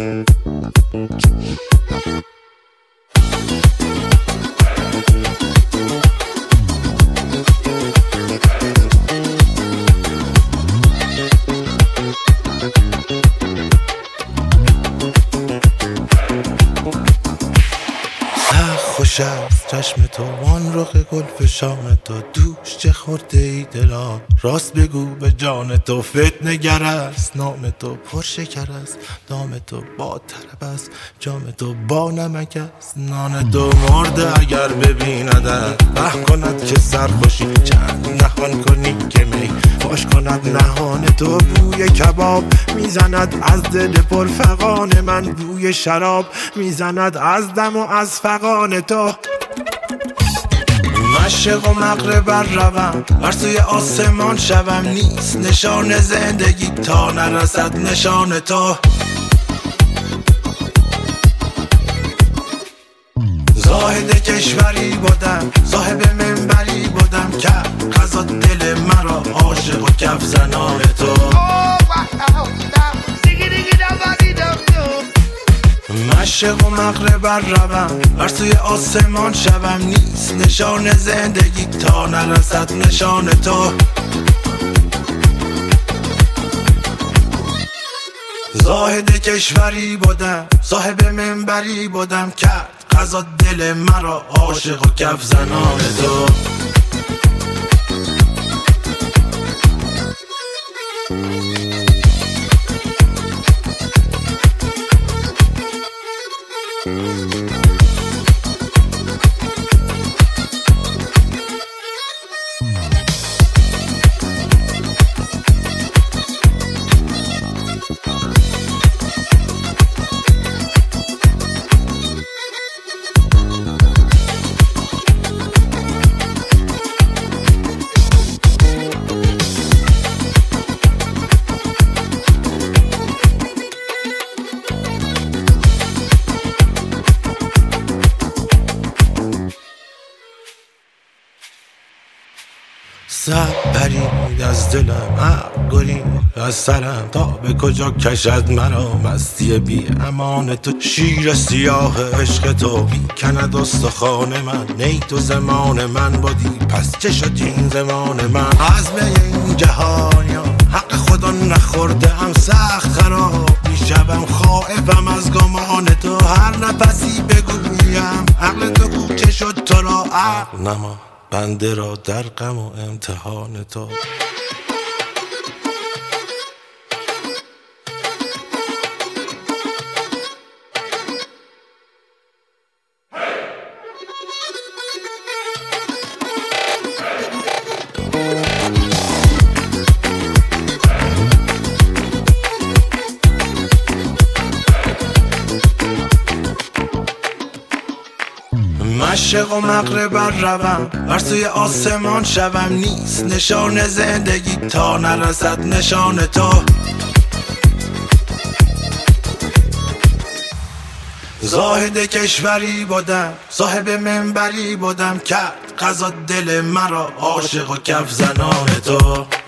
خوش است چشم تو وان رخ گل فشان تو دوش چه خورده ای دلا راست بگو به جان تو فتنه گر است نام تو پرشکر است دام تو با طرب است جام تو با نمک است نان تو مرده اگر ببیندت فهم کند که سرخوشی چند نهان کنی که می فاش کند نهان تو بوی کباب میزند از دل پرفغان من بوی شراب میزند از دم و از فغان تو مشرق و مغرب روم بر سوی آسمان شوم نیست نشان زندگی تا نرسد نشان تو زاهد کشوری بودم صاحب منبری بودم که قضا دل مرا عاشق و کف زنان تو مشرق و مغرب روم بر سوی آسمان شوم نیست نشان زندگی تا نرسد نشان تو زاهد کشوری بودم صاحب منبری بودم کرد قضا دل مرا عاشق و کف زنان تو سب پرید از دلم عقل گرید از سرم تا به کجا کشد مرا مستی بی امان تو شیر سیاه عشق تو بی کند استخوان من نی تو زمان من بودی پس چه شد این زمان من عزم این جهانیا حق خدا نخورده هم سخت خراب میشوم خائفم از گمان تو هر نفسی بگویم عقل تو گو چه شد تو را عقل نما بنده را در غم و امتحان تو مشرق و مغرب روم بر سوی آسمان شوم نیست نشان زندگی تا نرسد نشان تو زاهد کشوری بودم صاحب منبری بودم کرد قضا دل مرا عاشق و کف زنان تو